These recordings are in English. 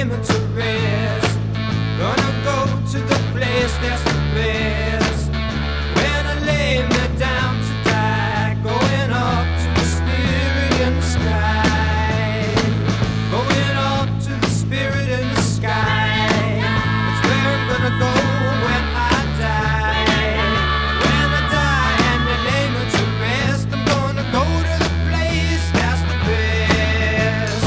lay me to rest. Gonna go to the place that's the best. When I lay me down to die, going up to the spirit in the sky. Going up to the spirit in the sky. That's where I'm gonna go when I die. When I die and they lay me to rest, I'm gonna go to the place that's the best.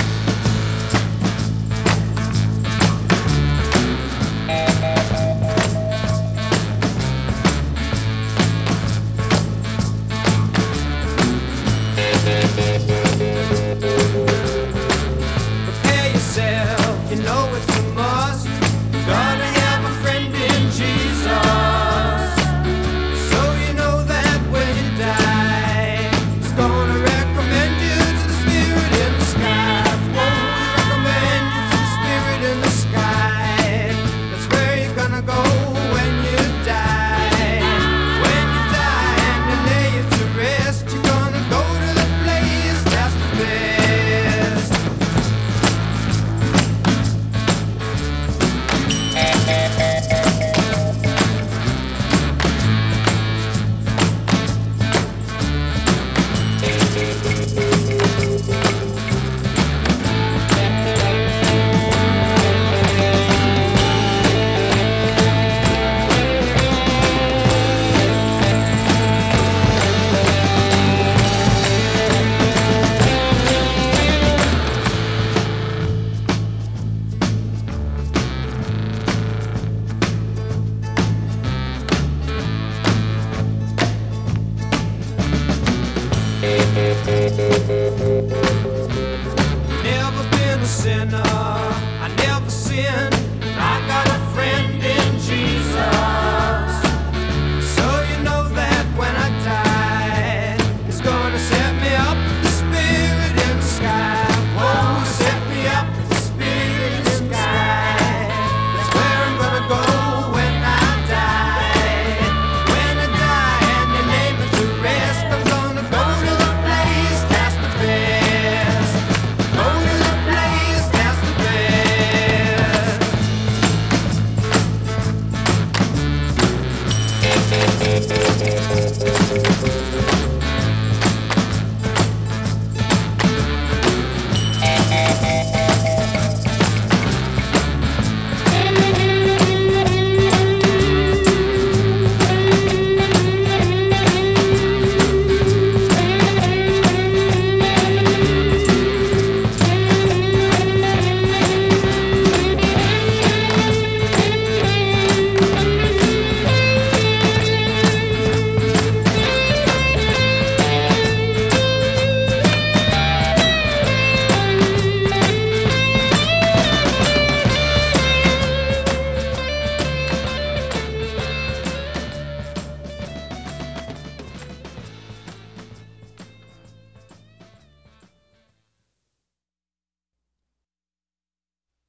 Prepare yourself, you know it's a must. Gonna have a friend in Jesus. So you know that when you die, He's gonna recommend you to the spirit in the sky. Won't recommend you to the spirit in the sky. That's where you're gonna go when you die. When you die and they lay you to rest, you're gonna go to the place that's the best. Never been a sinner,